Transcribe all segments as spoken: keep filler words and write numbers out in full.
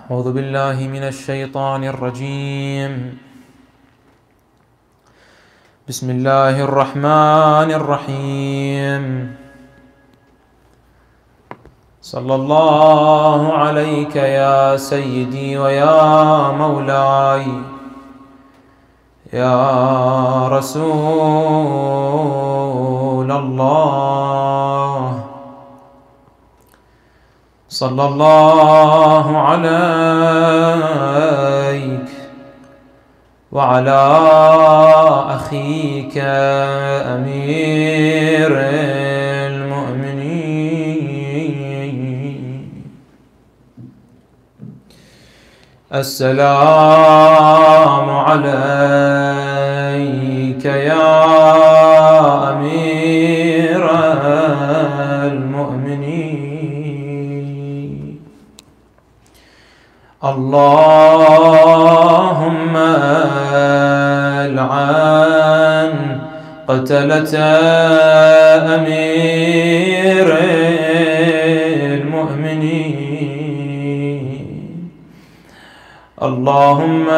أعوذ بالله من الشيطان الرجيم. بسم الله الرحمن الرحيم. صلى الله عليك يا سيدي ويا مولاي يا رسول الله. صلى الله عليك وعلى أخيك أمير المؤمنين. السلام عليك يا أمير المؤمنين. اللهم لعن قتلة أمير المؤمنين. اللهم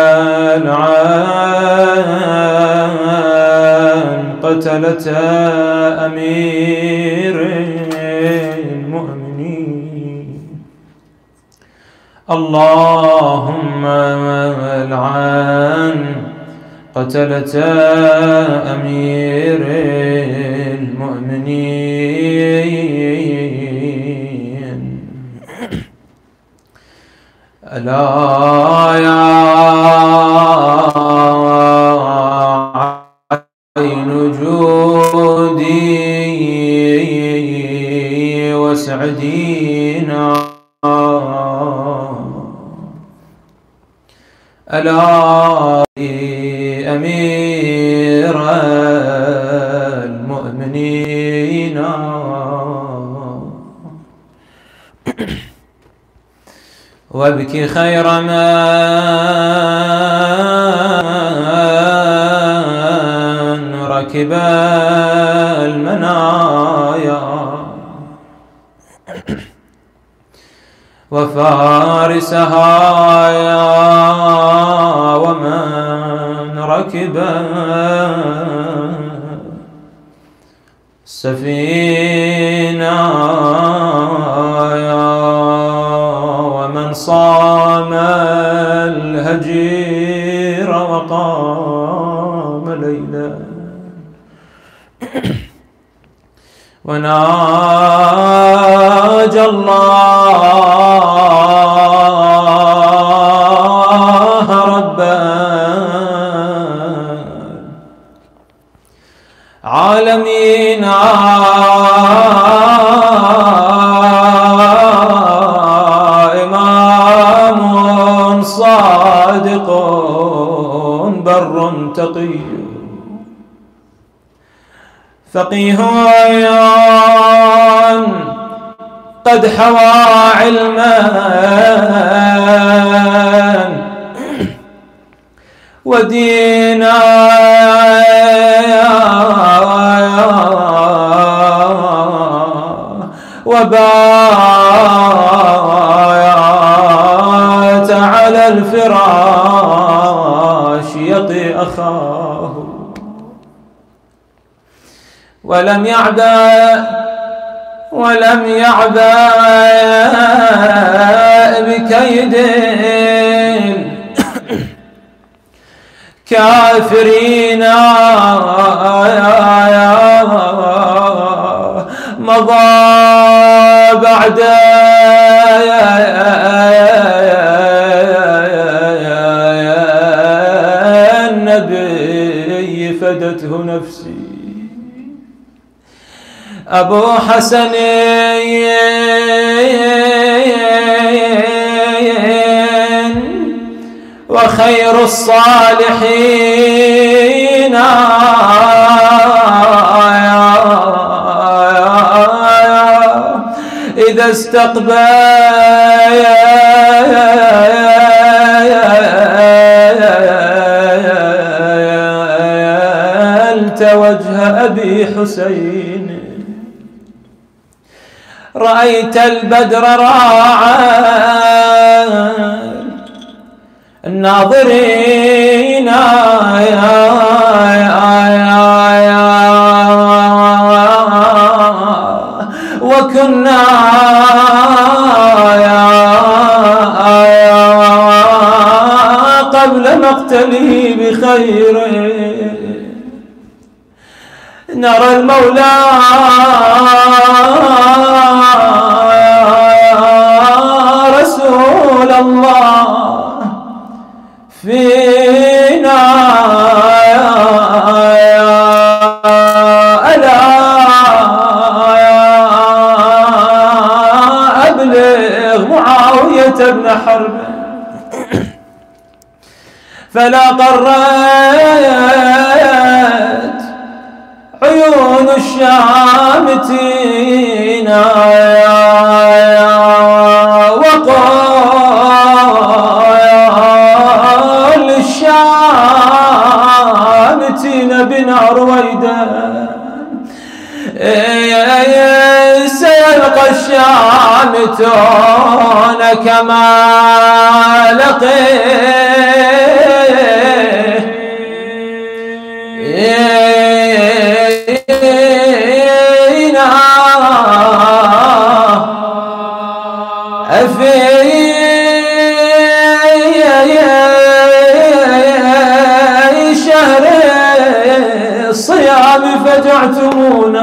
لعن قتلة أمير المؤمنين. اللهم لعن قتلة أمير المؤمنين. ألا يا عين جودي وسعدينا، ألا أمير المؤمنين. وابكي خير من ركب المنايا وفارسها ومن ركب السفينة ومن صام الهجير وقام ليلا وناجى الله ربا عالمين. إمام صادق بر تقي فقيه قد حوى علما ودينا وبات على الفراش يطي أخاه ولم يعبأ ولم يعبأ بكيد كافرين. مضى بعد النبي فدته نفسي. أبو حسن وخير الصالحين إذا استقبلت وجه أبي حسين رأيت البدر راعى الناظرين وكنا قبل مقتله بخير نرى المولى رسول الله فينا ألا أبلغ معاوية بن حرب فلا قرت عيون الشامتين وقال للشامتين بنا رويدا سيلقى الشامتون كما لقينا في شهر الصيام فجعتمونا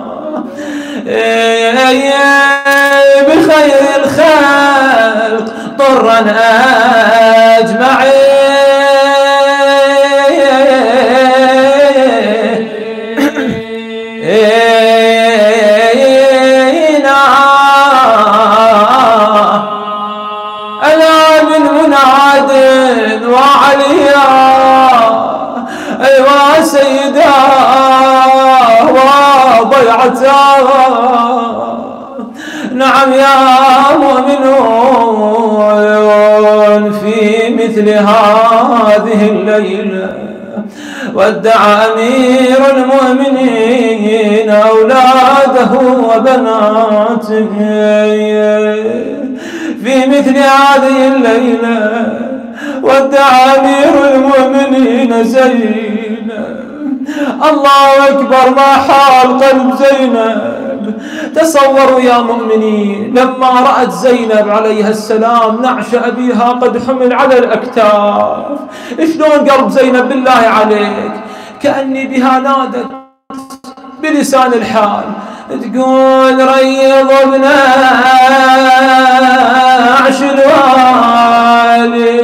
بخير الخلق طرا أجمعين ألا من مناد وعليا أيوا سيدا وضيعتا نعم يا مؤمنون في مثل هذه الليلة ودع أمير المؤمنين أولاده وبناته في مثل هذه الليلة ودع أمير المؤمنين زينب الله أكبر ما حال قلب زينب تصوروا يا مؤمنين لما رأت زينب عليها السلام نعش أبيها قد حمل على الأكتاف شلون قلب زينب بالله عليك كأني بها نادت بلسان الحال تقول ريض ابن عش الوالي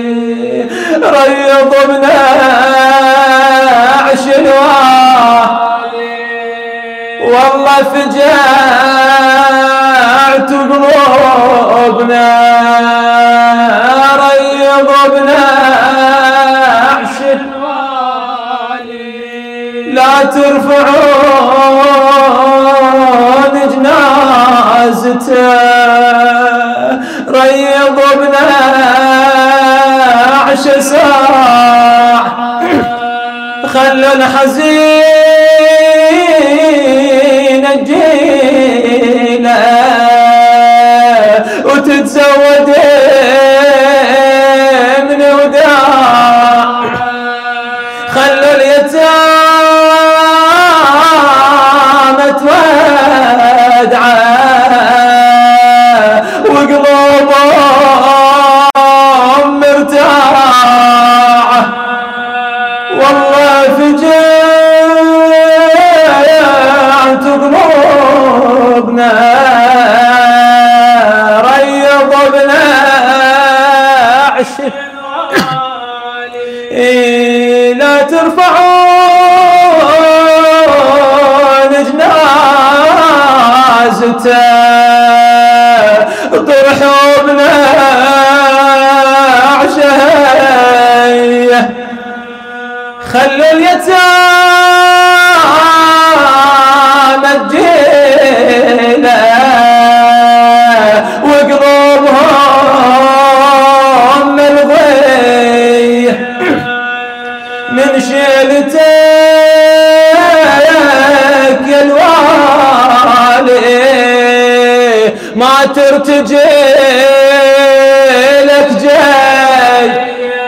ريض ابن عش الوالي والله فجعت قلوبنا ريض ابن عش الوالي لا ترفعون جنازته ريض ابن عش ساعة خلوا الحزين الجيلة وتتزود من وداع خلوا اليتامى تودعه وقلوبهم مرتاعه والله فجعت قلوبنا ريض ابن عش لا ترفعون جنازته طرحوا ابن عشيه خلوا اليتامى الجيلة وقلوبهم ملغية من شيلتك يا الوالي ما ترتجي لك جاي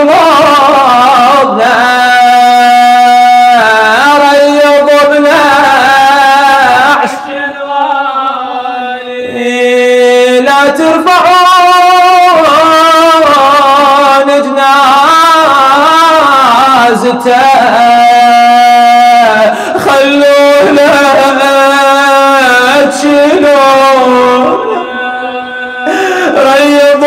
قلوبنا ريض بنعش لا ترفعون جنازته خلوه لا تشيلون ريض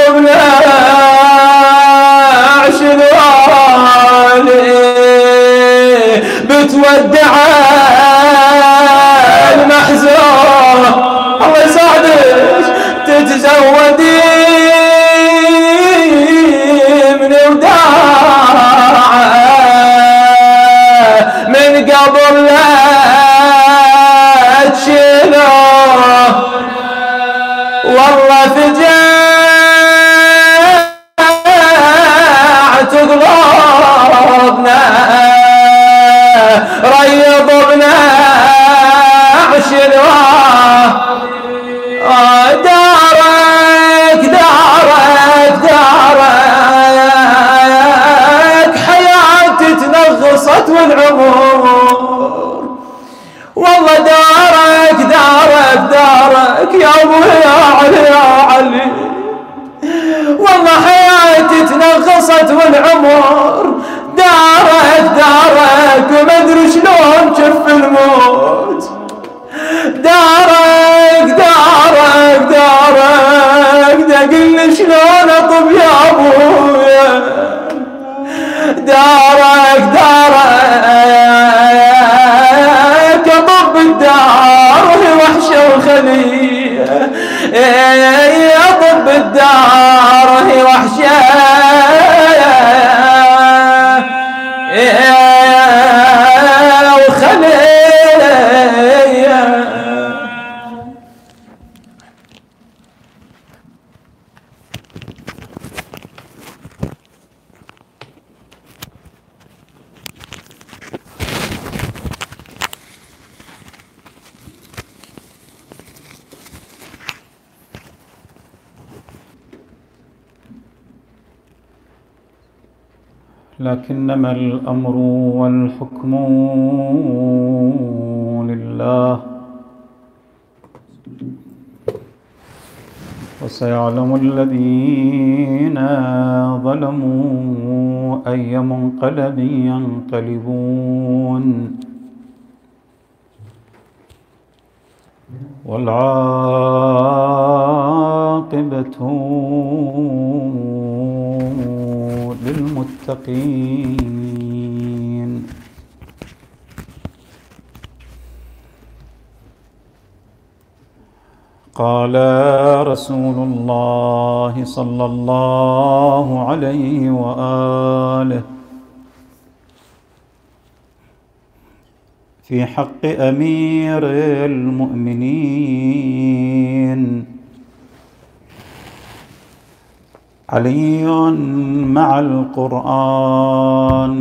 بنعش الوالي بتودع المحزون الله يساعدك تتزودي من وداعه من قبل لا تشيله والله فجعت قلوبنا ريض بنعش الوالي دارك دارك دارك حياتي تنغصت والعمر والله دارك دارك دارك يا ابو يا علي يا علي والله حياتي تنغصت والعمر دارك دارك وما ادري شلون شف الموت دارك دارك دارك دا قل شلون اطب يا ابويا دارك دارك اطب الدار وهي وحشه وخليه اطب الدار وهي وحشه لكنما الأمر والحكم لله وسيعلم الذين ظلموا أي منقلب ينقلبون والعاقبة للمتقين. قال رسول الله صلى الله عليه وآله في حق أمير المؤمنين علي مع القرآن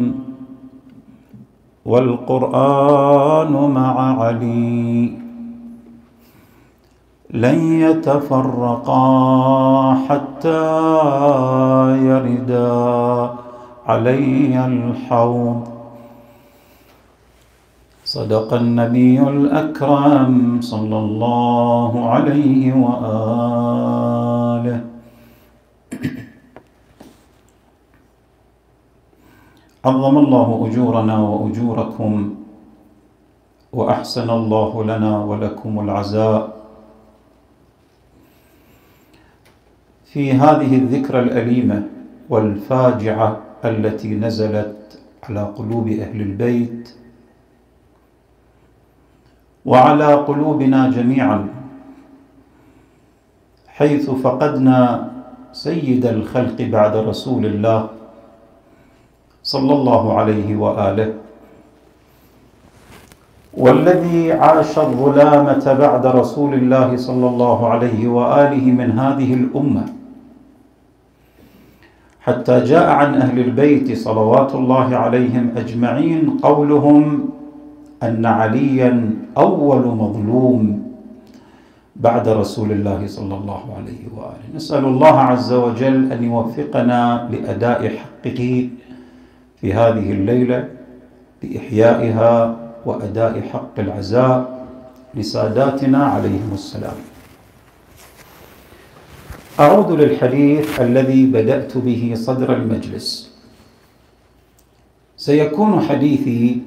والقرآن مع علي لن يتفرقا حتى يردا علي الحوض. صدق النبي الأكرم صلى الله عليه وآله. عظم الله أجورنا وأجوركم وأحسن الله لنا ولكم العزاء في هذه الذكرى الأليمة والفاجعة التي نزلت على قلوب أهل البيت وعلى قلوبنا جميعا، حيث فقدنا سيد الخلق بعد رسول الله صلى الله عليه وآله، والذي عاش الظلامة بعد رسول الله صلى الله عليه وآله من هذه الأمة، حتى جاء عن أهل البيت صلوات الله عليهم أجمعين قولهم أن عليا أول مظلوم بعد رسول الله صلى الله عليه وآله. نسأل الله عز وجل أن يوفقنا لأداء حقه في هذه الليلة بإحيائها وأداء حق العزاء لساداتنا عليهم السلام. أعود للحديث الذي بدأت به صدر المجلس. سيكون حديثي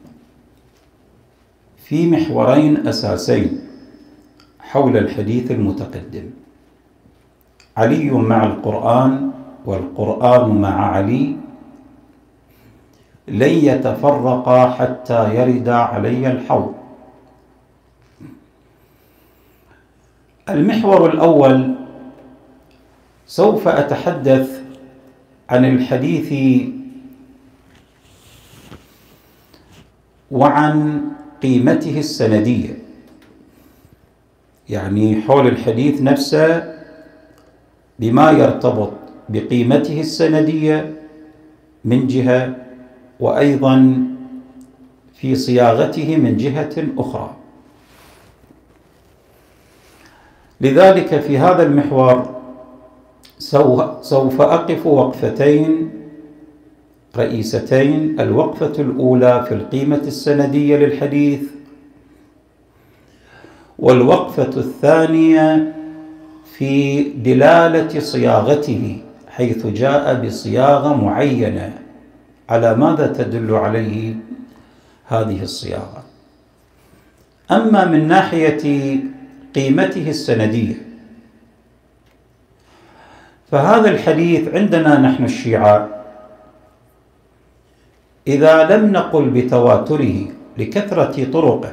في محورين أساسين حول الحديث المتقدم: علي مع القرآن والقرآن مع علي لن يتفرقا حتى يردا علي الحوض. المحور الأول سوف أتحدث عن الحديث وعن قيمته السندية، يعني حول الحديث نفسه بما يرتبط بقيمته السندية من جهة، وأيضا في صياغته من جهة أخرى. لذلك في هذا المحور سوف أقف وقفتين رئيستين: الوقفة الأولى في القيمة السندية للحديث، والوقفة الثانية في دلالة صياغته، حيث جاء بصياغة معينة، على ماذا تدل عليه هذه الصياغة. أما من ناحية قيمته السندية فهذا الحديث عندنا نحن الشيعة إذا لم نقل بتواتره لكثرة طرقه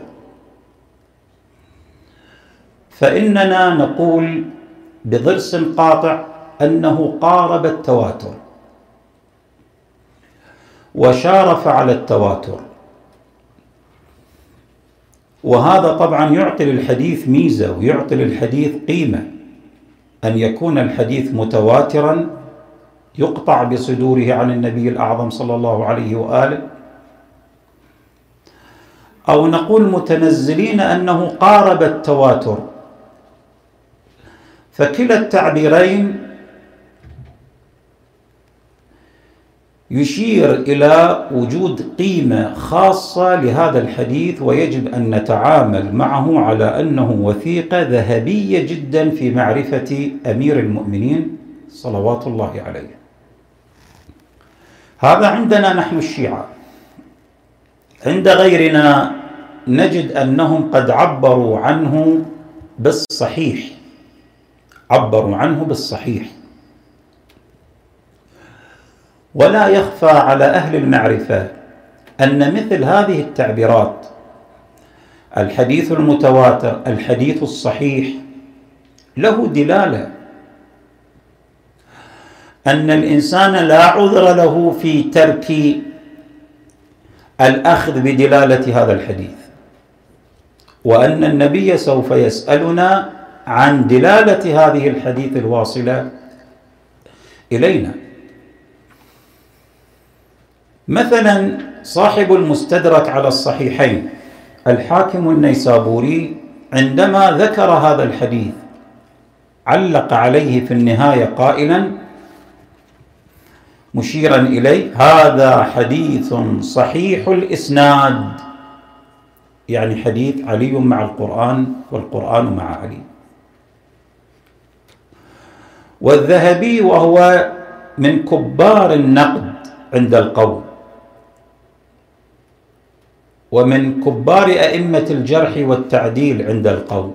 فإننا نقول بضرس قاطع أنه قارب التواتر وشارف على التواتر. وهذا طبعا يعطي للحديث ميزة ويعطي للحديث قيمة، أن يكون الحديث متواترا يقطع بصدوره عن النبي الأعظم صلى الله عليه وآله، أو نقول متنزلين أنه قارب التواتر. فكلا التعبيرين يشير إلى وجود قيمة خاصة لهذا الحديث، ويجب أن نتعامل معه على أنه وثيقة ذهبية جدا في معرفة أمير المؤمنين صلوات الله عليه. هذا عندنا نحن الشيعة. عند غيرنا نجد أنهم قد عبروا عنه بالصحيح، عبروا عنه بالصحيح. ولا يخفى على أهل المعرفة أن مثل هذه التعبيرات، الحديث المتواتر، الحديث الصحيح، له دلالة، أن الإنسان لا عذر له في ترك الأخذ بدلالة هذا الحديث، وأن النبي سوف يسألنا عن دلالة هذه الحديث الواصلة إلينا. مثلا صاحب المستدرك على الصحيحين الحاكم النيسابوري عندما ذكر هذا الحديث علق عليه في النهاية قائلا مشيرا إليه: هذا حديث صحيح الإسناد، يعني حديث علي مع القرآن والقرآن مع علي. والذهبي وهو من كبار النقد عند القوم ومن كبار أئمة الجرح والتعديل عند القوم،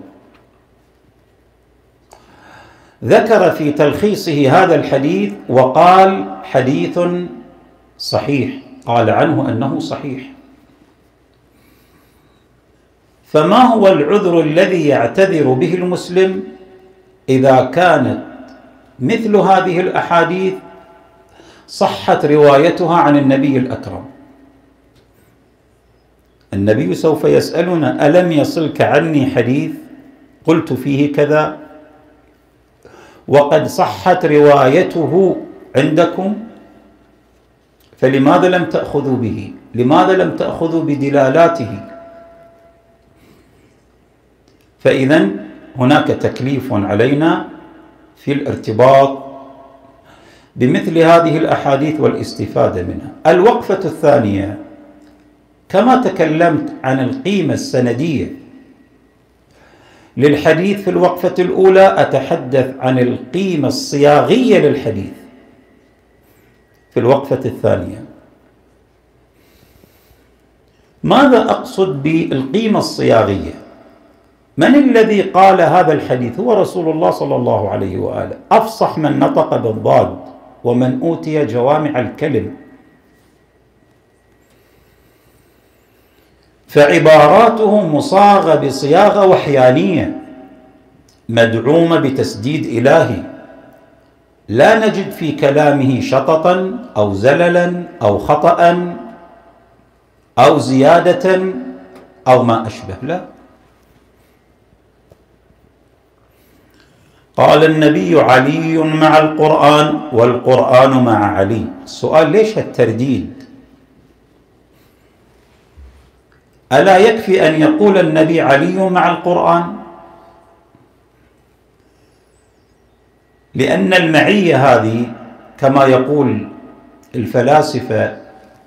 ذكر في تلخيصه هذا الحديث وقال حديث صحيح، قال عنه أنه صحيح. فما هو العذر الذي يعتذر به المسلم إذا كانت مثل هذه الأحاديث صحت روايتها عن النبي الأكرم؟ النبي سوف يسألنا: ألم يصلك عني حديث قلت فيه كذا وقد صحت روايته عندكم؟ فلماذا لم تأخذوا به؟ لماذا لم تأخذوا بدلالاته؟ فإذا هناك تكليف علينا في الارتباط بمثل هذه الأحاديث والاستفادة منها. الوقفة الثانية، كما تكلمت عن القيمة السندية للحديث في الوقفة الأولى، أتحدث عن القيمة الصياغية للحديث في الوقفة الثانية. ماذا أقصد بالقيمة الصياغية؟ من الذي قال هذا الحديث؟ هو رسول الله صلى الله عليه وآله، أفصح من نطق بالضاد ومن أوتي جوامع الكلم، فعباراته مصاغة بصياغة وحيانية مدعومة بتسديد إلهي، لا نجد في كلامه شططا أو زللا أو خطأ أو زيادة أو ما أشبه، لا. قال النبي: علي مع القرآن والقرآن مع علي. السؤال: ليش الترديد؟ ألا يكفي أن يقول النبي علي مع القرآن؟ لأن المعية هذه كما يقول الفلاسفة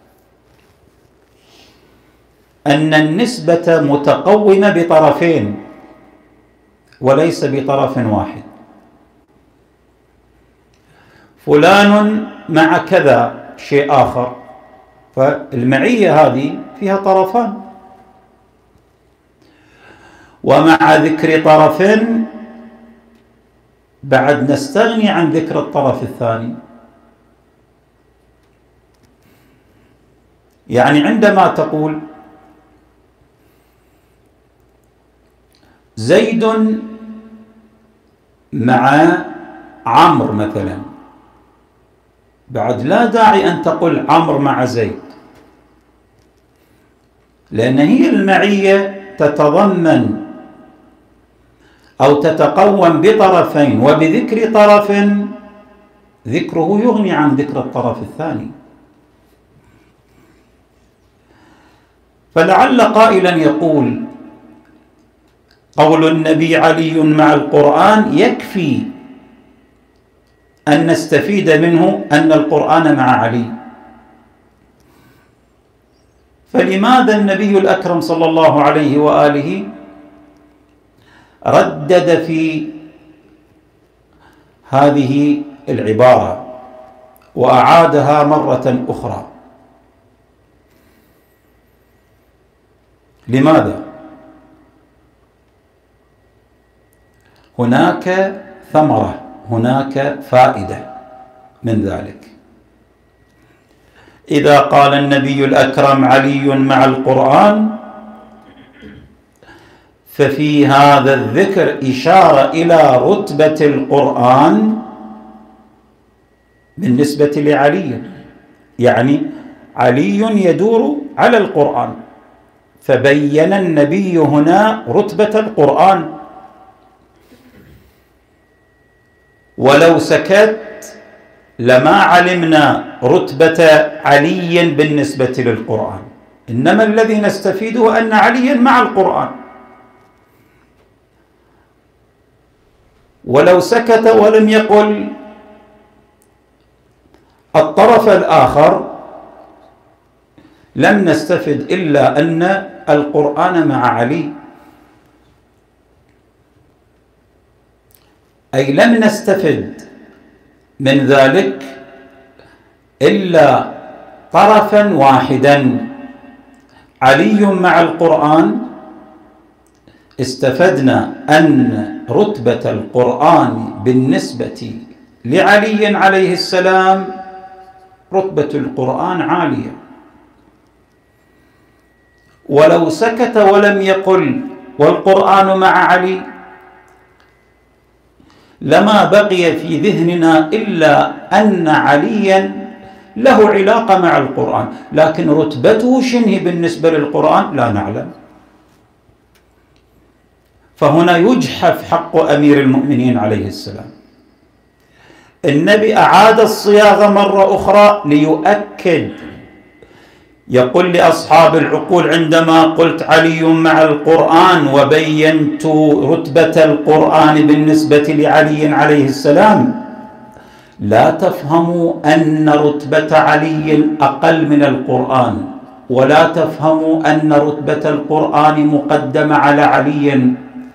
أن النسبة متقومة بطرفين وليس بطرف واحد. فلان مع كذا شيء آخر، فالمعية هذه فيها طرفان، ومع ذكر طرف بعد نستغني عن ذكر الطرف الثاني. يعني عندما تقول زيد مع عمرو مثلا، بعد لا داعي أن تقول عمرو مع زيد، لأن هي المعية تتضمن أو تتقوم بطرفين، وبذكر طرف ذكره يغني عن ذكر الطرف الثاني. فلعل قائلا يقول: قول النبي علي مع القرآن يكفي أن نستفيد منه أن القرآن مع علي. فلماذا النبي الأكرم صلى الله عليه وآله ردد في هذه العبارة وأعادها مرة أخرى؟ لماذا؟ هناك ثمرة، هناك فائدة من ذلك. إذا قال النبي الأكرم علي مع القرآن، ففي هذا الذكر إشارة إلى رتبة القرآن بالنسبة لعلي، يعني علي يدور على القرآن، فبين النبي هنا رتبة القرآن. ولو سكت لما علمنا رتبة علي بالنسبة للقرآن، إنما الذي نستفيده أن عليا مع القرآن. ولو سكت ولم يقل الطرف الآخر لم نستفد إلا أن القرآن مع علي، أي لم نستفد من ذلك إلا طرفا واحدا، علي مع القرآن. استفدنا أن رتبة القرآن بالنسبة لعلي عليه السلام رتبة القرآن عالية. ولو سكت ولم يقل والقرآن مع علي لما بقي في ذهننا إلا أن عليا له علاقة مع القرآن، لكن رتبته شنه بالنسبة للقرآن لا نعلم. فهنا يجحف حق أمير المؤمنين عليه السلام. النبي أعاد الصياغة مرة أخرى ليؤكد يقول لأصحاب العقول عندما قلت علي مع القرآن وبينت رتبة القرآن بالنسبة لعلي عليه السلام، لا تفهموا أن رتبة علي أقل من القرآن، ولا تفهموا أن رتبة القرآن مقدمة على علي،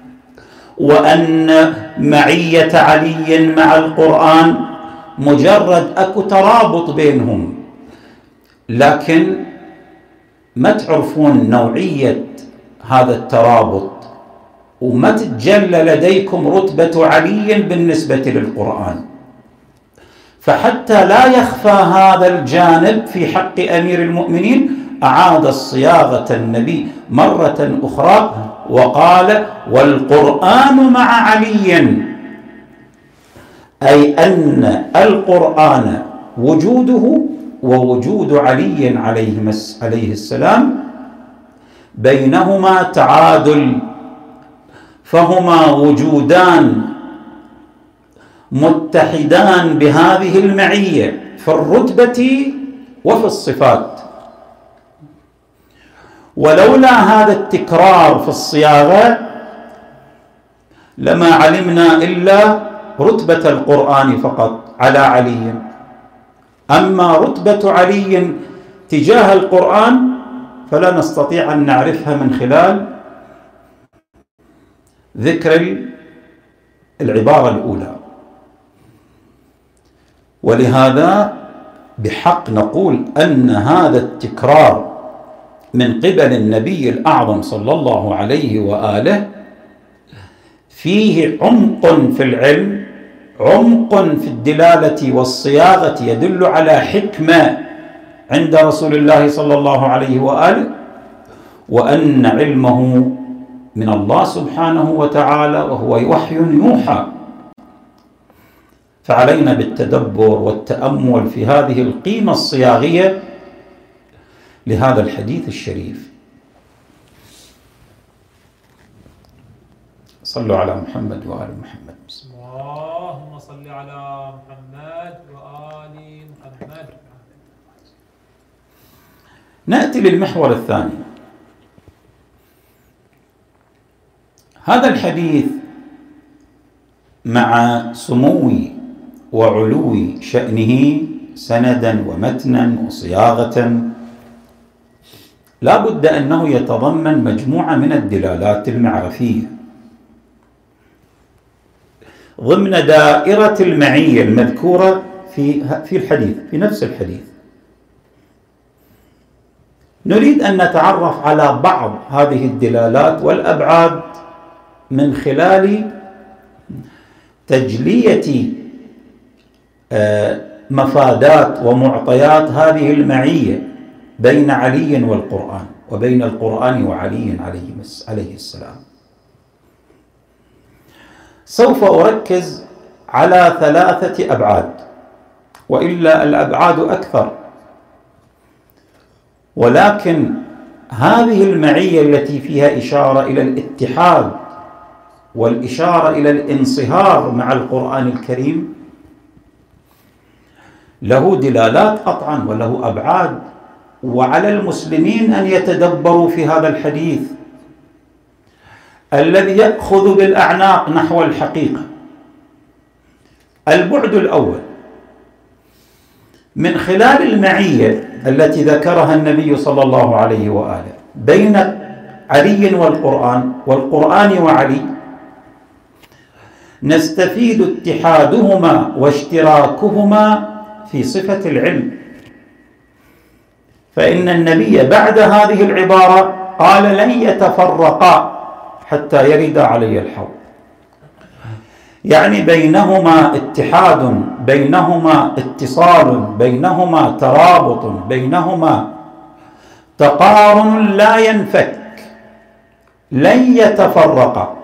وأن معية علي مع القرآن مجرد أكو ترابط بينهم، لكن ما تعرفون نوعية هذا الترابط، وما تتجلى لديكم رتبة علي بالنسبة للقرآن. فحتى لا يخفى هذا الجانب في حق أمير المؤمنين، أعاد الصياغة النبي مرة أخرى وقال: والقرآن مع علي، أي أن القرآن وجوده ووجود علي عليه السلام بينهما تعادل، فهما وجودان متحدان بهذه المعية في الرتبة وفي الصفات. ولولا هذا التكرار في الصياغة لما علمنا إلا رتبة القرآن فقط على علي، أما رتبة علي تجاه القرآن فلا نستطيع أن نعرفها من خلال ذكر العبارة الأولى. ولهذا بحق نقول أن هذا التكرار من قبل النبي الأعظم صلى الله عليه وآله فيه عمق في العلم، عمق في الدلالة والصياغة، يدل على حكمة عند رسول الله صلى الله عليه وآله، وأن علمه من الله سبحانه وتعالى وهو وحي يوحى. فعلينا بالتدبر والتأمل في هذه القيمة الصياغية لهذا الحديث الشريف. صلوا على محمد وآل محمد. اللهم صل على محمد وآل محمد. نأتي للمحور الثاني. هذا الحديث مع سمو وعلو شأنه سندا ومتنا وصياغة لا بد أنه يتضمن مجموعة من الدلالات المعرفية ضمن دائرة المعية المذكورة في في الحديث، في نفس الحديث. نريد أن نتعرف على بعض هذه الدلالات والأبعاد من خلال تجلية مفادات ومعطيات هذه المعية بين علي والقرآن، وبين القرآن وعلي عليه السلام. سوف أركز على ثلاثة أبعاد، وإلا الأبعاد أكثر، ولكن هذه المعية التي فيها إشارة إلى الاتحاد والإشارة إلى الانصهار مع القرآن الكريم له دلالات قطعا وله أبعاد، وعلى المسلمين أن يتدبروا في هذا الحديث الذي يأخذ بالأعناق نحو الحقيقة. البعد الأول من خلال المعية التي ذكرها النبي صلى الله عليه وآله بين علي والقرآن والقرآن وعلي، نستفيد اتحادهما واشتراكهما في صفة العلم. فإن النبي بعد هذه العبارة قال: لن يتفرقا حتى يرد علي الحوض. يعني بينهما اتحاد، بينهما اتصال، بينهما ترابط، بينهما تقارن لا ينفك، لن يتفرقا.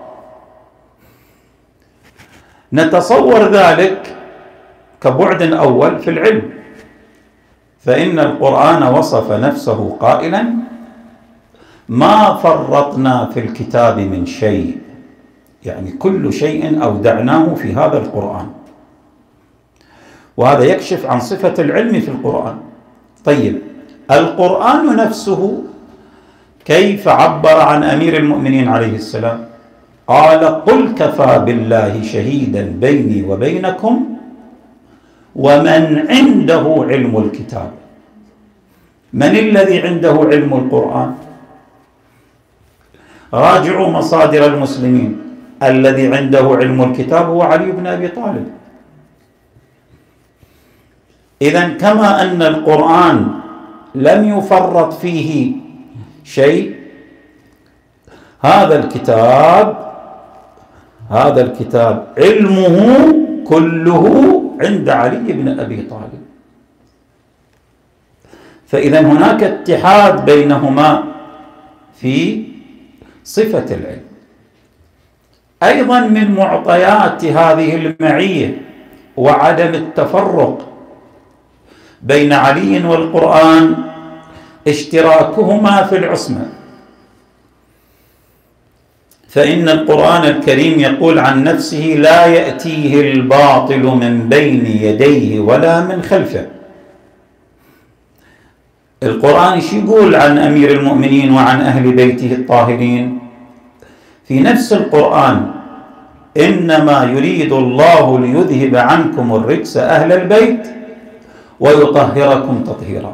نتصور ذلك كبعد أول في العلم، فإن القرآن وصف نفسه قائلا: ما فرطنا في الكتاب من شيء، يعني كل شيء أودعناه في هذا القرآن، وهذا يكشف عن صفة العلم في القرآن. طيب، القرآن نفسه كيف عبر عن أمير المؤمنين عليه السلام؟ قال: قل كفى بالله شهيدا بيني وبينكم ومن عنده علم الكتاب. من الذي عنده علم القرآن؟ راجعوا مصادر المسلمين. الذي عنده علم الكتاب هو علي بن أبي طالب. إذن كما أن القرآن لم يفرط فيه شيء، هذا الكتاب هذا الكتاب علمه كله عند علي بن أبي طالب. فإذا هناك اتحاد بينهما في صفة العلم. أيضا من معطيات هذه المعية وعدم التفرق بين علي والقرآن اشتراكهما في العصمة. فإن القرآن الكريم يقول عن نفسه: لا يأتيه الباطل من بين يديه ولا من خلفه. القرآن ايش يقول عن أمير المؤمنين وعن أهل بيته الطاهرين؟ في نفس القرآن: إنما يريد الله ليذهب عنكم الرجس أهل البيت ويطهركم تطهيرا.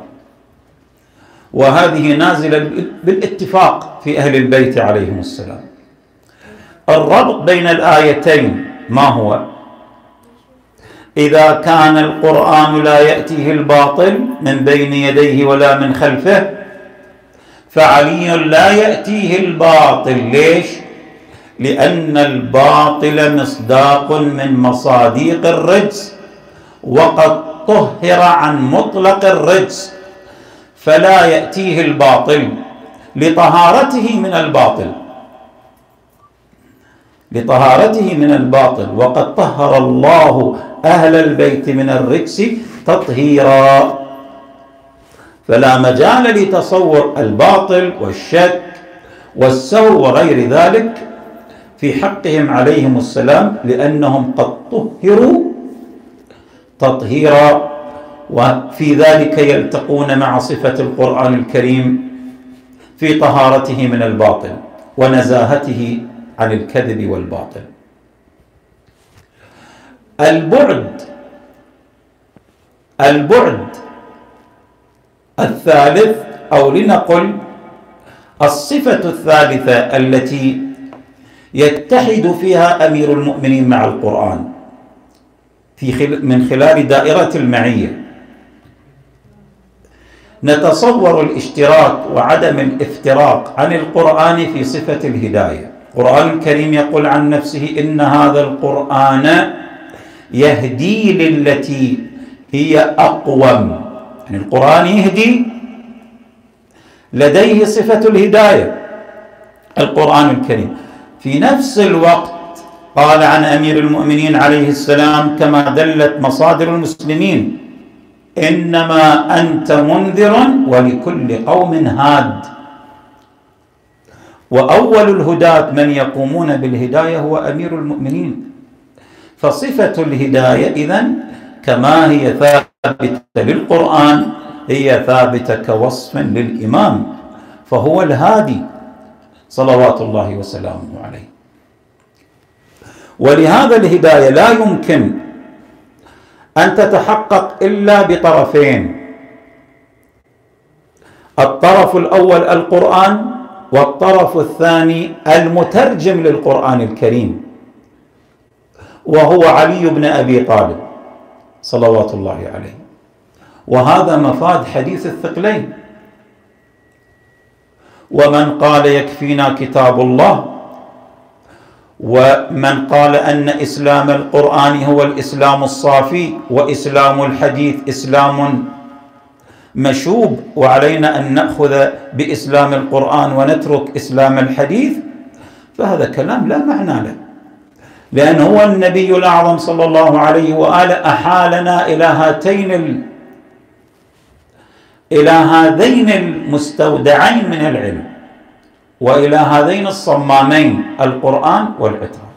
وهذه نازلة بالاتفاق في أهل البيت عليهم السلام. الربط بين الآيتين ما هو؟ إذا كان القرآن لا يأتيه الباطل من بين يديه ولا من خلفه، فعلي لا يأتيه الباطل. ليش؟ لأن الباطل مصداق من مصاديق الرجس، وقد طهر عن مطلق الرجس، فلا يأتيه الباطل لطهارته من الباطل لطهارته من الباطل وقد طهر الله أهل البيت من الرجس تطهيرا. فلا مجال لتصور الباطل والشك والسهو وغير ذلك في حقهم عليهم السلام، لأنهم قد طهروا تطهيرا. وفي ذلك يلتقون مع صفة القرآن الكريم في طهارته من الباطل ونزاهته عن الكذب والباطل. البعد البعد الثالث، أو لنقل الصفة الثالثة التي يتحد فيها أمير المؤمنين مع القرآن في خل... من خلال دائرة المعية، نتصور الاشتراك وعدم الافتراق عن القرآن في صفة الهداية. القرآن الكريم يقول عن نفسه: إن هذا القرآن يهدي للتي هي أقوم. يعني القرآن يهدي، لديه صفة الهداية القرآن الكريم. في نفس الوقت قال عن أمير المؤمنين عليه السلام كما دلت مصادر المسلمين: إنما أنت منذر ولكل قوم هاد. وأول الهداة من يقومون بالهداية هو أمير المؤمنين. فصفة الهداية إذن كما هي ثابتة للقرآن هي ثابتة كوصف للإمام، فهو الهادي صلوات الله وسلامه عليه. ولهذا الهداية لا يمكن أن تتحقق إلا بطرفين: الطرف الأول القرآن، والطرف الثاني المترجم للقرآن الكريم، وهو علي بن أبي طالب صلوات الله عليه. وهذا مفاد حديث الثقلين: ومن قال يكفينا كتاب الله، ومن قال أن إسلام القرآن هو الإسلام الصافي، وإسلام الحديث إسلام مشوب، وعلينا أن نأخذ بإسلام القرآن ونترك إسلام الحديث، فهذا كلام لا معنى له، لأن هو النبي الأعظم صلى الله عليه وآله أحالنا إلى هاتين ال... إلى هذين المستودعين من العلم، وإلى هذين الصمامين القرآن والعتاب.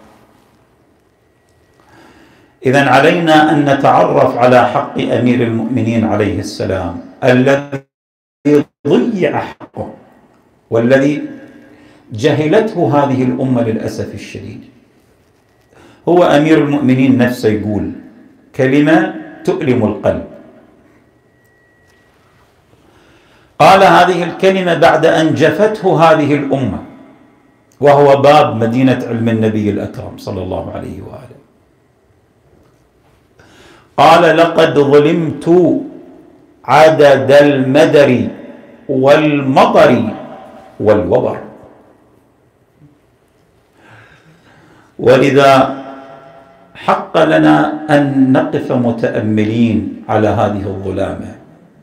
إذن علينا أن نتعرف على حق أمير المؤمنين عليه السلام الذي ضيع حقه والذي جهلته هذه الأمة للأسف الشديد. هو أمير المؤمنين نفسه يقول كلمة تؤلم القلب. قال هذه الكلمة بعد أن جفته هذه الأمة وهو باب مدينة علم النبي الأكرم صلى الله عليه وآله. قال لقد ظلمت عدد المدر والمطر والوبر. ولذا حق لنا أن نقف متأملين على هذه الظلامة.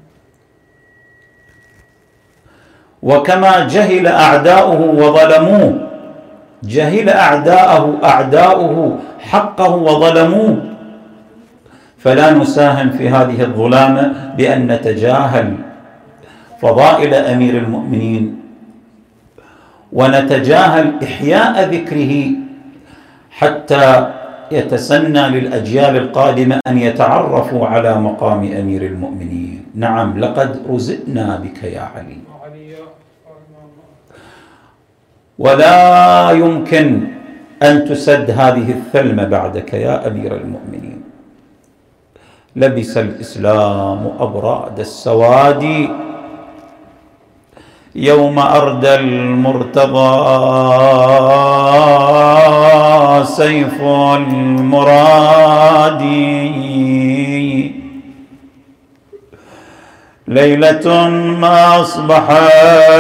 وكما جهل أعداؤه وظلموه، جهل أعداءه أعداؤه حقه وظلموه، فلا نساهم في هذه الظلامة بأن نتجاهل فضائل أمير المؤمنين ونتجاهل إحياء ذكره حتى يتسنى للأجيال القادمة أن يتعرفوا على مقام أمير المؤمنين. نعم، لقد رزقنا بك يا علي، ولا يمكن أن تسد هذه الثلمة بعدك يا أمير المؤمنين. لبس الإسلام أبراد السواد يوم أردى المرتضى سيف المراد. ليلة ما أصبحت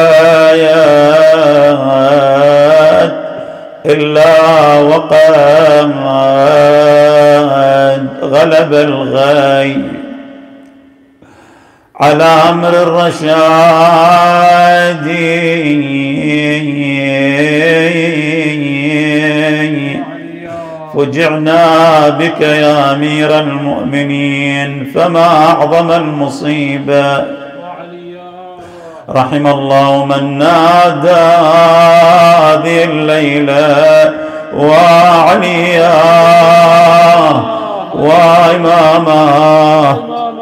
إلا وقد غلب الغي على أمر الرشاد. فجعنا بك يا أمير المؤمنين، فما أعظم المصيبة. رحم الله من نادى هذه الليلة وعليا وإماما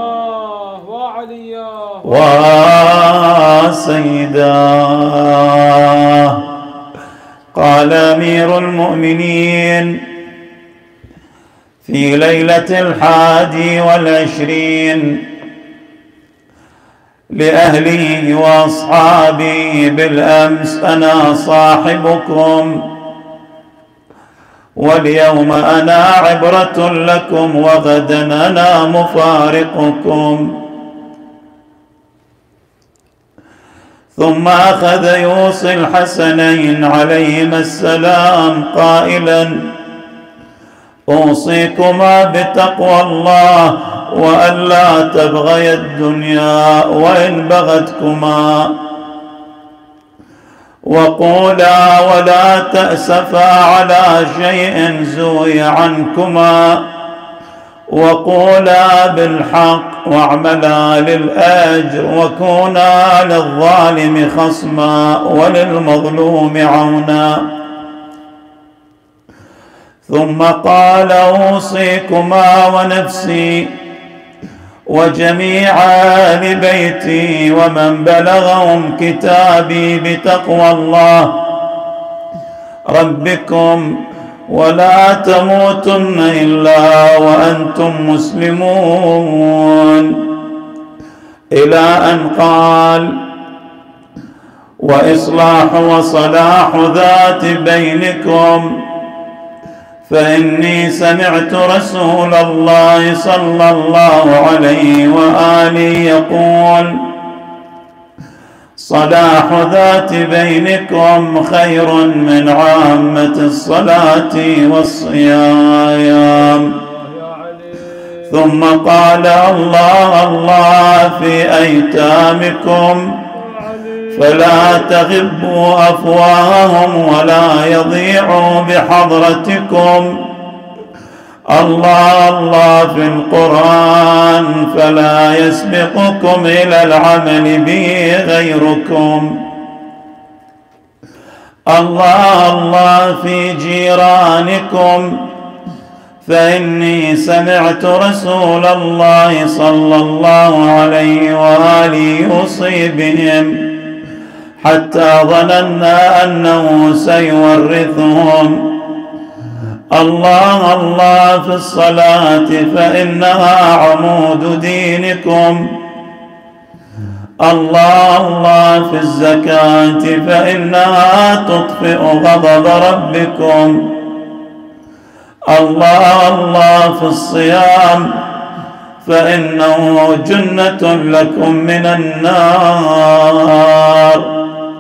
وسيدا. قال أمير المؤمنين في ليلة الحادي والعشرين لأهلي وأصحابي: بالأمس أنا صاحبكم، واليوم أنا عبرة لكم، وغدا أنا مفارقكم. ثم أخذ يوصي الحسنين عليهما السلام قائلا: أوصيكما بتقوى الله وألا تبغيا الدنيا، وإن بغتكما، وقولا ولا تأسفا على شيء زوي عنكما، وقولا بالحق واعملا للأجر، وكونا للظالم خصما وللمظلوم عونا. ثم قال: أوصيكما ونفسي وجميع آل بيتي ومن بلغهم كتابي بتقوى الله ربكم، ولا تموتن إلا وأنتم مسلمون، إلى أن قال: وإصلاح وصلاح ذات بينكم، فإني سمعت رسول الله صلى الله عليه وآله يقول: صلاح ذات بينكم خير من عامة الصلاة والصيام. ثم قال: الله الله في أيتامكم، فلا تغبوا أفواههم ولا يضيعوا بحضرتكم. الله الله في القرآن، فلا يسبقكم إلى العمل به غيركم. الله الله في جيرانكم، فإني سمعت رسول الله صلى الله عليه وآله يوصي بهم حتى ظننا أنه سيورثهم. الله الله في الصلاة فإنها عمود دينكم. الله الله في الزكاة فإنها تطفئ غضب ربكم. الله الله في الصيام فإنه جنة لكم من النار.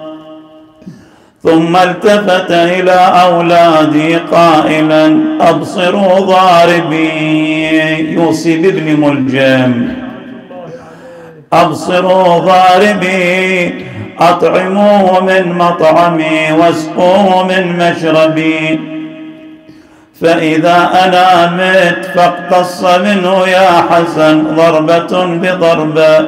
ثم التفت إلى أولادي قائلا أبصروا ضاربي، يوصي بابن ملجم، أبصروا ضاربي، أطعموه من مطعمي واسقوه من مشربي، فإذا أنا مت فاقتص منه يا حسن ضربة بضربة،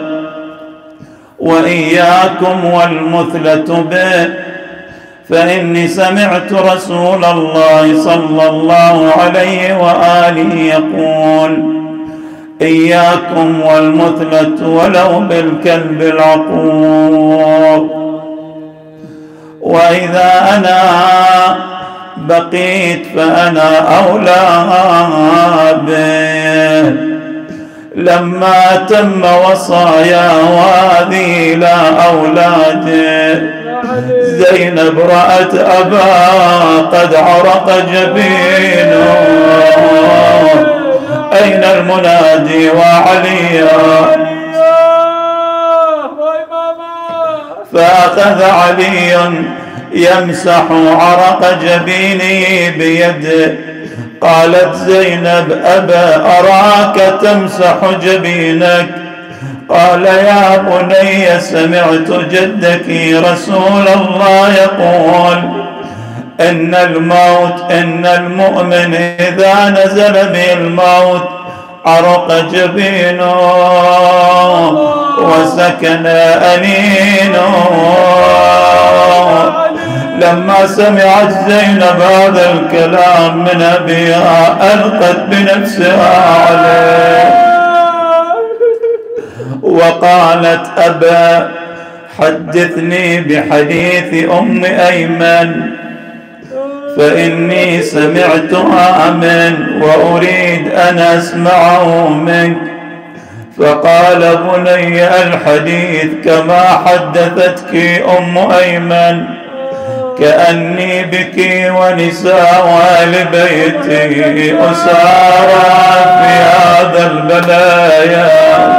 وإياكم والمثلة به، فإني سمعت رسول الله صلى الله عليه وآله يقول إياكم والمثلة ولو بالكلب العقور. وإذا أنا بقيت فأنا أولى به. لما تم وصايا وهذه لا أولاده زينب رأت أبا قد عرق جبينه، أين المنادي وعليا؟ فأخذ علي يمسح عرق جبينه بيده. قالت زينب أبا أراك تمسح جبينك. قال يا بني سمعت جدك رسول الله يقول إن الموت إن المؤمن إذا نزل به الموت عرق جبينه وسكن أنينه. لما سمعت زينب هذا الكلام من أبيها ألقت بنفسها عليه وقالت أبا حدثني بحديث أم أيمن فإني سمعتها من وأريد أن أسمعه منك. فقال بني الحديث كما حدثتك أم أيمن، كأني بك ونساء آل بيتي أسارى في هذا البلايا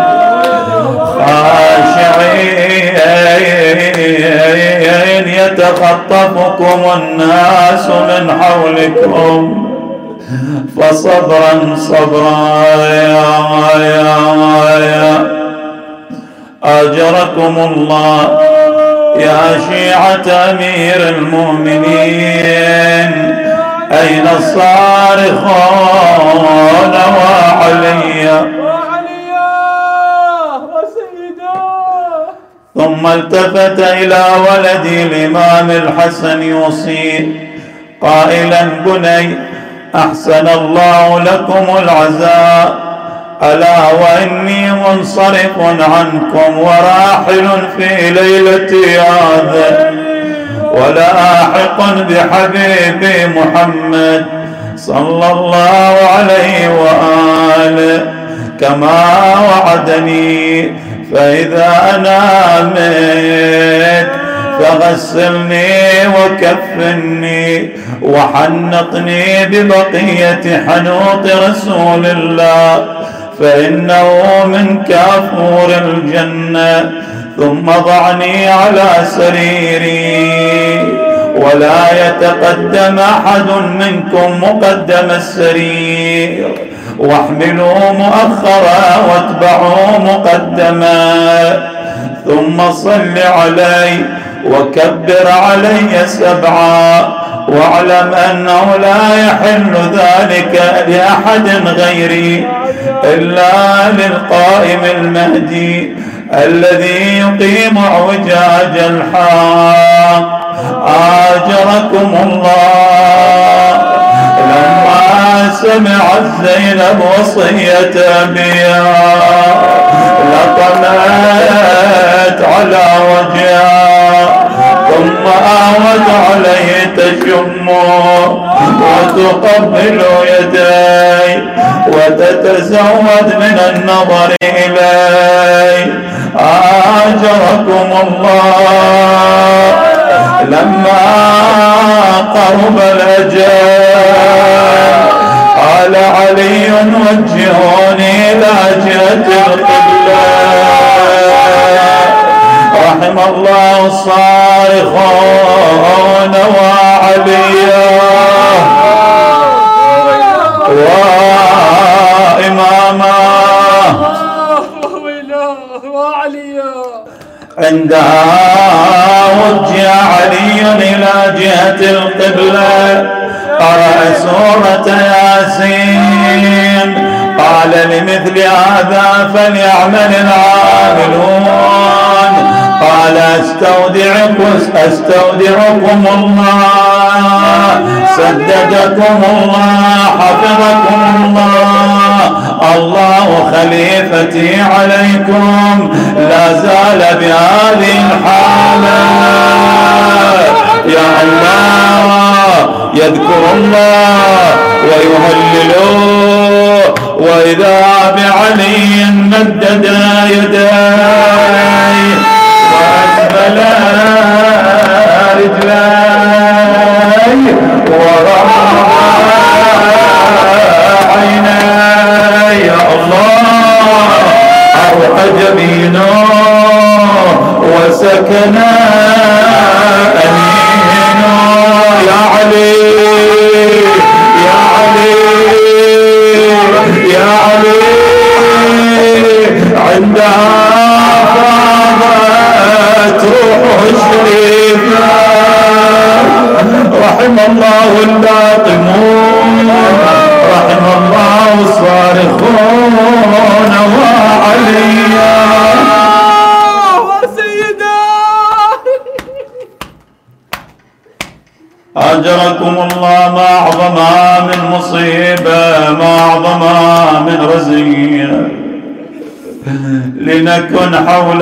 خاشعين يتخطفكم الناس من حولكم، فصبرا صبرا يا يا يا أجركم الله يا شيعة أمير المؤمنين. أين الصارخون وعليا؟ ثم التفت إلى ولدي الإمام الحسن يوصي قائلا بني أحسن الله لكم العزاء، ألا وإني منصرف عنكم وراحل في ليلتي هذا ولاحق بحبيبي محمد صلى الله عليه وآله كما وعدني. فإذا أنا مت فغسلني وكفني وحنطني ببقية حنوط رسول الله، فإنه من كافور الجنة. ثم ضعني على سريري ولا يتقدم أحد منكم مقدم السرير، واحملوا مؤخرا واتبعوا مقدما. ثم صل علي وكبر علي سبعا، واعلم أنه لا يحل ذلك لأحد غيري إلا للقائم المهدي الذي يقيم اعوجاج الحق. آجركم الله. لما سمعت زينب وصية أبيها لطمت على وجهها ثم آوت عليه تشمه وتقبل يديه وتتزود من النظر إليه. آجركم الله لما قرب الأجل قال علي وجهوني إلى جهة القبلة. رحم الله الصارخون وعليا وإماما عندها وجه علي إلى جهة القبلة قرأ سورة ياسين. قال لمثل هذا فليعمل العاملون. قال استودعكم استودعكم الله سددكم الله حفظكم الله. الله خليفتي عليكم لا زال بهذه الحالة. يا الله يذكر الله ويهللوه وإذا بعلي مدد يديه وأسفل رجليه ورفع عينيه. يا الله أروح جبينه وسكن أنينه. يا علي يا علي يا علي عندها فاضت روحه الشريفة. رحم الله اللاطمون رحم الله الصارخون وعليا أجركم الله. ما أعظمها من مصيبة ما أعظمها من رزية. لنكن حول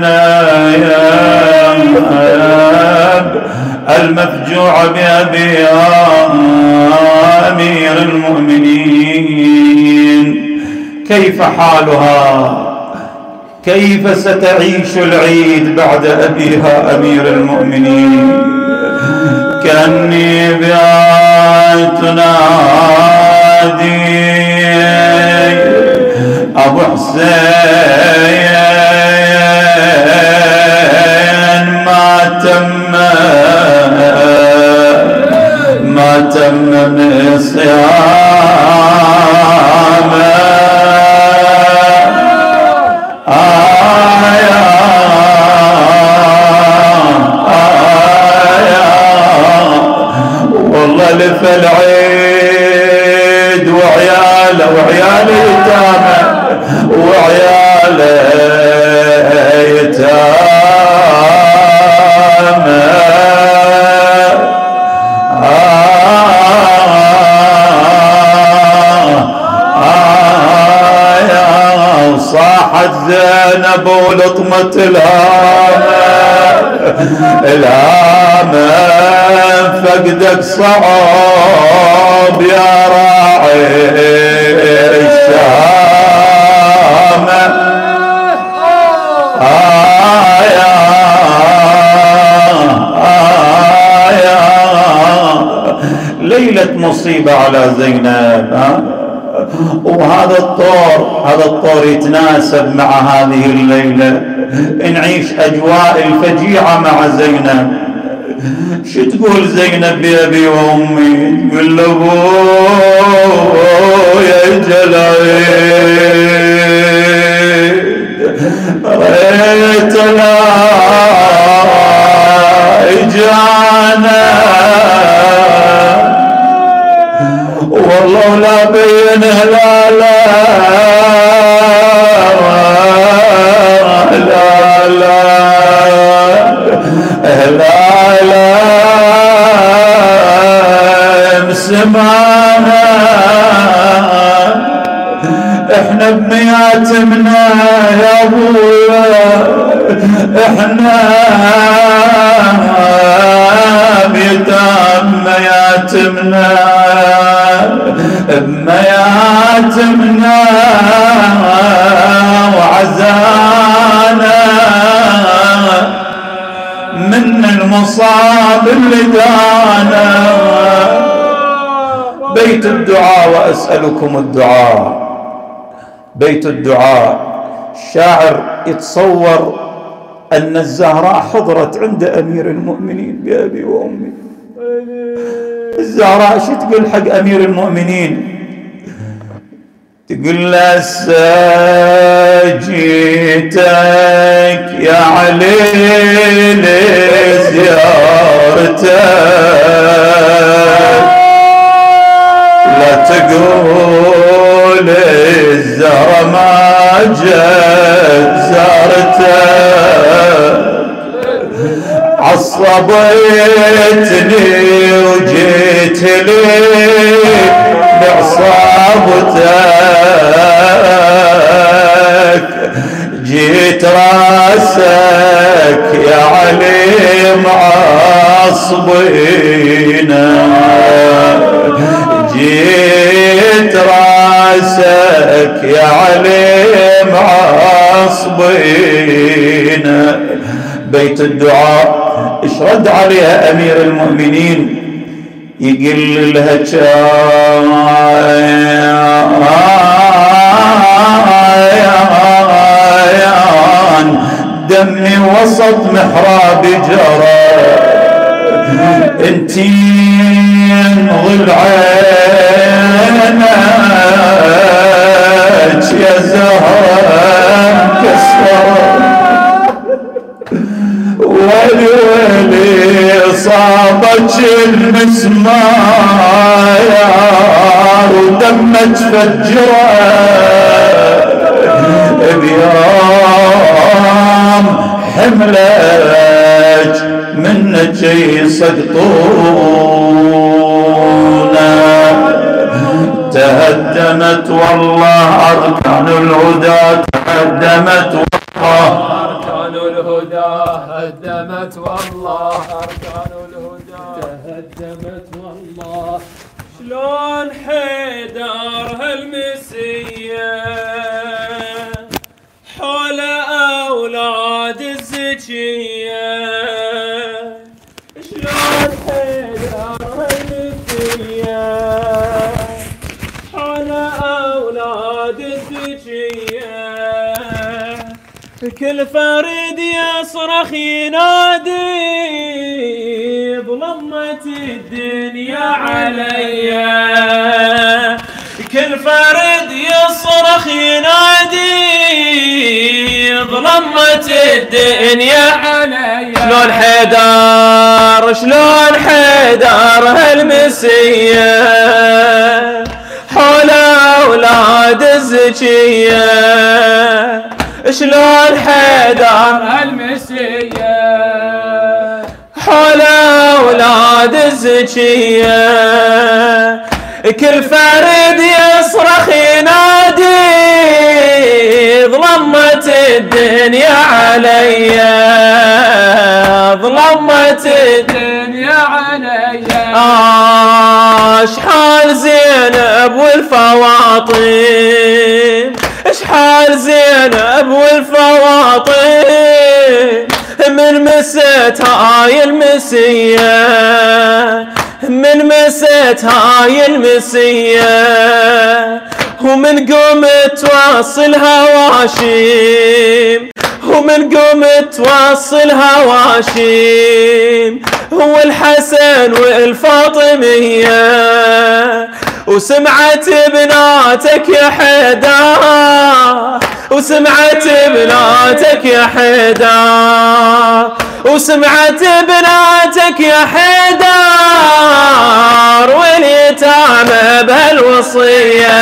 زينب المفجوع بأبيها أمير المؤمنين. كيف حالها؟ كيف ستعيش العيد بعد أبيها أمير المؤمنين؟ كأني بها تنادي أبو حسين ما تم ما تم من صيام ألف العيد وعياله وعياله يتامى وعياله يتامى. صاحت زينب ولطمة الهامة الهامة فقدك صعب يا راعي الشامة. آيا آيا ليلة مصيبة على زينب. وهذا الطور هذا الطور يتناسب مع هذه الليلة. نعيش أجواء الفجيعة مع زينب. شو تقول زينب بأبي وأمي؟ تقول له يا جلعيد ريت لا إجانا والله لا بين هلالا هلالا هلالا مسمع احنا بمياتمنا يا ابويا، احنا بيتام مياتمنا، بمياتمنا وعزانا من المصاب اللي دانا. بيت الدعاء وأسألكم الدعاء، بيت الدعاء. الشاعر يتصور أن الزهراء حضرت عند أمير المؤمنين بأبي وأمي. الزهراء شو تقول حق أمير المؤمنين؟ تقول له سجيتك يا علي لزيارتك، لا تقول الزهرة ما جت زارتك، عصبتني وجيت لي بعصابتك، جيت راسك يا علي معصبينا، جيت راسك يا علي معصبينا. بيت الدعاء ايش رد عليها امير المؤمنين؟ يقل لها كان دمي وسط محراب جرى، انتي ظل عينك يا زهرة مكسرة، ولي ولي صابك المسمار ودمك فجرة، بيوم حملك منك يسقطونا، تهدمت والله أركان الهدى، تهدمت والله أركان الهدى، هدمت والله أركان الهدى، تهدمت والله. شلون حيدر هالمسية حول أولاد الزكية، شلون حيدر هالمسية حول أولاد الزكية، كل فرد يصرخ ينادي ظلمت الدنيا عليا، كل فرد يصرخ ينادي ظلمت الدنيا عليا. شلون حيدر شلون حيدر هالمسية حول أولاد الزكية، شلون حيدر هالمسية حول أولاد الزكية، كل فرد يصرخ ينادي ظلمت الدنيا عليا، ظلمت الدنيا عليا. اشحال زينب والفواطم، اشحال زينب والفواطم من مست هاي المسية، من مست هاي المسية، ومن قوم توصل هواشيم، ومن قوم توصل هواشيم، هو الحسن والفاطمية، وسمعت بناتك يا حيدر، وسمعت بناتك يا حيدر، وسمعت بناتك يا حيدر، واليتامى بهالوصية،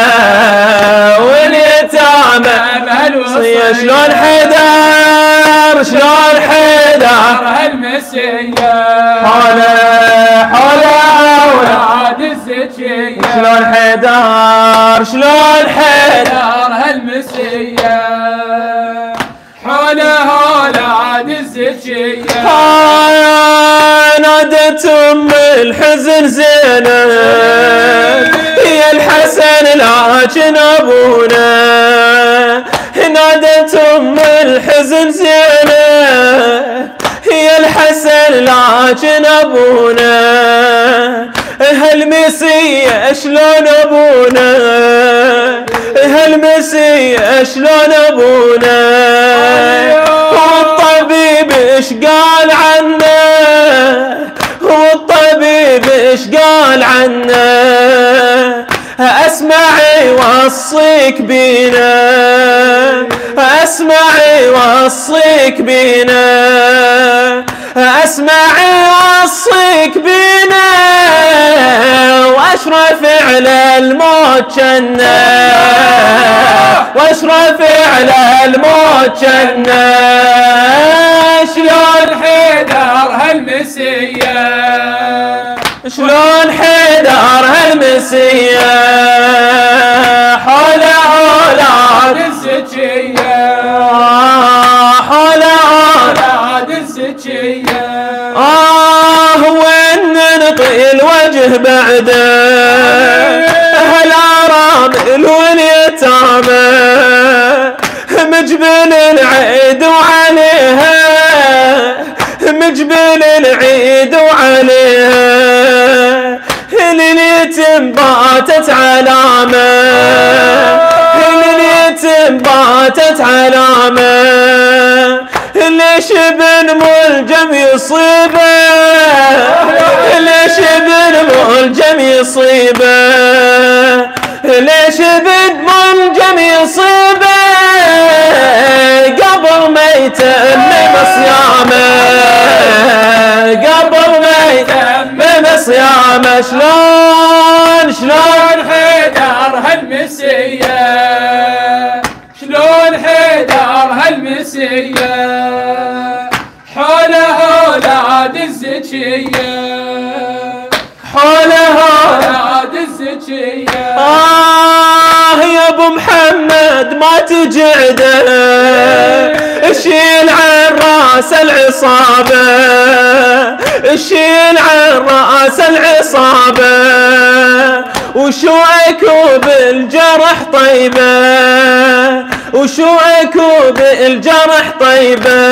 واليتامى بهالوصية. شلون حيدر شلون حيدر هالمسية حول حول أولاد الزكية، الزكية شلون حيدر شلون حيدر حيدر هالمسية حوله اولاد الزكية نادت ام الحزن زينب يا الحسن لكن ابونا نادت ام الحزن زينب يا الحسن لكن ابونا هالمسية شلون ابونا هالمسية شلون ابونا والطبيب ايش قال عنه والطبيب ايش قال عنه اسمع يوصيك بينا اسمع يوصيك بينا اسمع يوصيك بينا واشرف على الموت جنة واشرف على الموت جنة شلون حيدر هالمسية شلون حيدر هالمسية حول اولاد الزكية حول اولاد الزكية آه وين ننطي الوجه بعده هالارامل واليتامى مجبل العيد وعليها مجبل العيد وعليها لليتم باتت علامة لليتم باتت علامة ليش ابن ملجم يصيبه ليش ابن ملجم يصيبه ليش ابن ملجم يصيبه قبل ما يتمم صيامه قبل ما يتمم صيامه شلون شلون حيدر هالمسية شلون حيدر هالمسية حوله اولاد الزكية حوله اولاد الزكية آه يا ابو محمد ما تجعده شيل عن راس العصابة شيل عن راس العصابة وشو اكو بالجرح طيبة وشو اكو بالجرح طيبة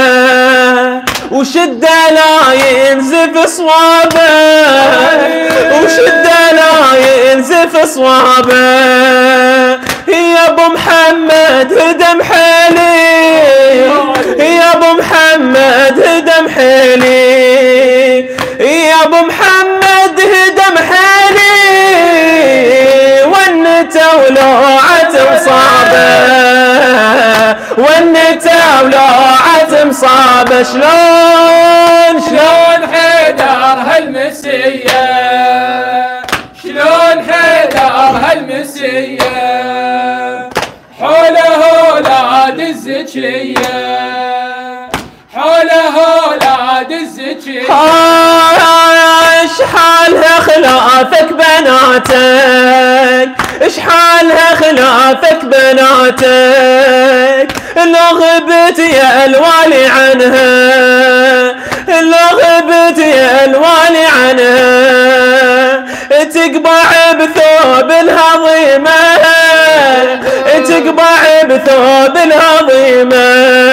وشدة لا ينزف صوابه وشدة لا ينزف صوابه يا ابو محمد هدم حيلي يا ابو محمد هدم حيلي يا ابو محمد هدم حيلي والنتا ولوعة مصابه والنتا ولوعة مصابه شلون شلون حيدر هالمسية شلون حيدر هالمسية حوله اولاد الزكية حوله اولاد الزكية ايش حالها خلافك بناتك ايش حالها خلافك بناتك لو غبت يا الوالي عنها لو غبت يا الوالي عنها تقبع بثوب الهضيمة تقبع بثوب الهضيمة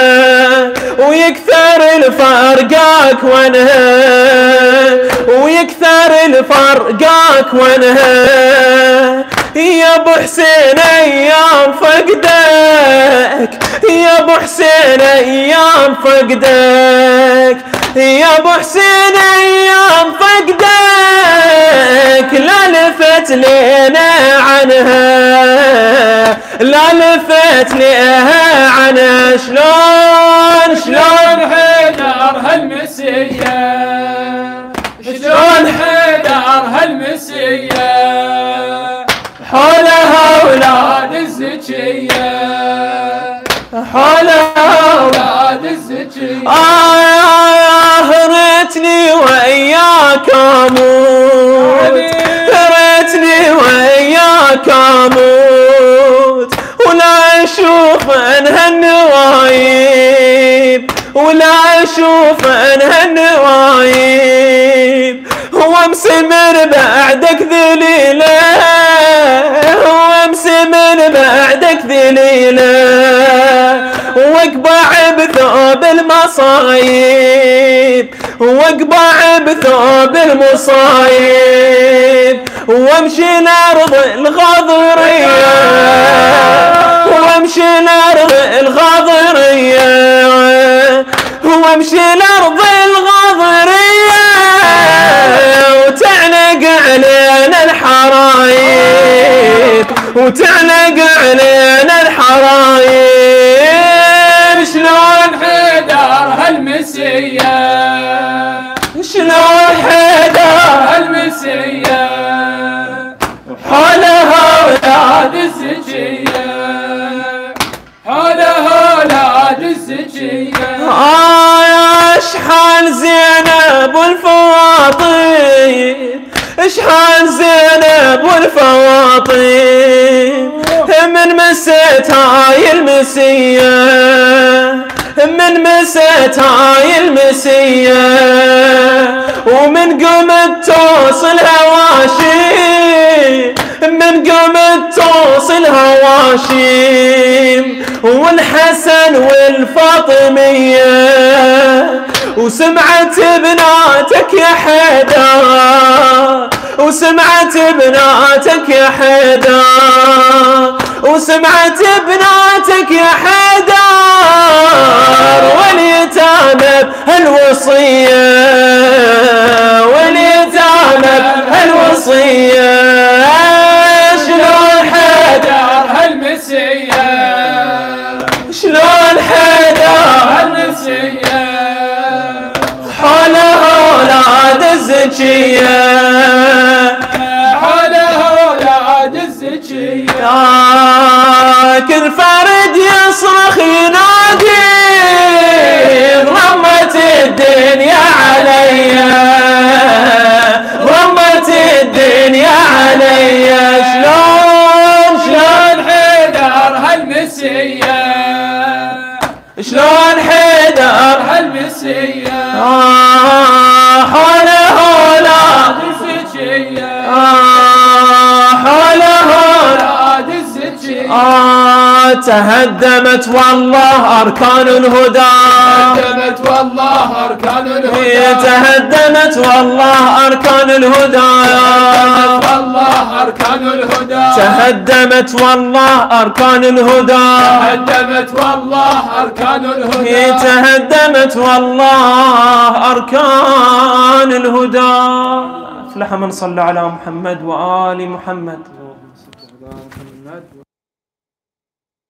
ويكثر الفرقاك وانها ويكثر الفرقاك وانها يا ابو حسين ايام فقدك يا ابو حسين ايام فقدك يا ابو حسين ايام فقدك لا لفت لنا عنها لا لفت لها عنها شلون شلون حيدر هالمسية شلون حيدر هالمسية حولها اولاد الزكية حولها اولاد الزكية آه ريتني وإياك أموت ريتني اشوف انها النوايب وامسمر بعدك ذليله وامسمر بعدك ذليله واقبع بثوب المصايب واقبع بثوب المصايب وامشي الارض الغاضريه وامشي الارض الغاضريه وامشي الارض الغاضريه وتعلق علينا الحرايب وتعلق علينا الحرايب شلون حيدر هالمسيه شلون حيدر هالمسيه حولها اولاد الزكيه حولها اولاد الزكيه آه اشحال زينب والفواطم اشحال زينب والفواطم من مسيت هاي المسيه من مسيت هاي المسيه ومن قمت توصل هواشي من قمت توصل هواشيم والحسن والفاطميه وسمعت بناتك يا حيدر وسمعت بناتك يا حيدر وسمعت بناتك يا حيدر واليتامى بهالوصيه واليتامى بهالوصيه شلون حيدر هالمسيه شلون حيدر هالمسيه حولها اولاد الزكيه حولها اولاد الزكيه كل فرد يصرخ ينادي ضمت الدنيا عليا ضمت الدنيا عليا شلون شلون حيدر هالمسيه شلون حيدر هالمسيه حولها اولاد الزكيه حولها اولاد الزكيه آه تهدمت والله أركان الهدى تهدمت والله أركان الهدى تهدمت والله أركان الهدى والله أركان الهدى تهدمت والله أركان الهدى تهدمت والله أركان الهدى تهدمت والله أركان الهدى أفلح من صلى على محمد وآل محمد.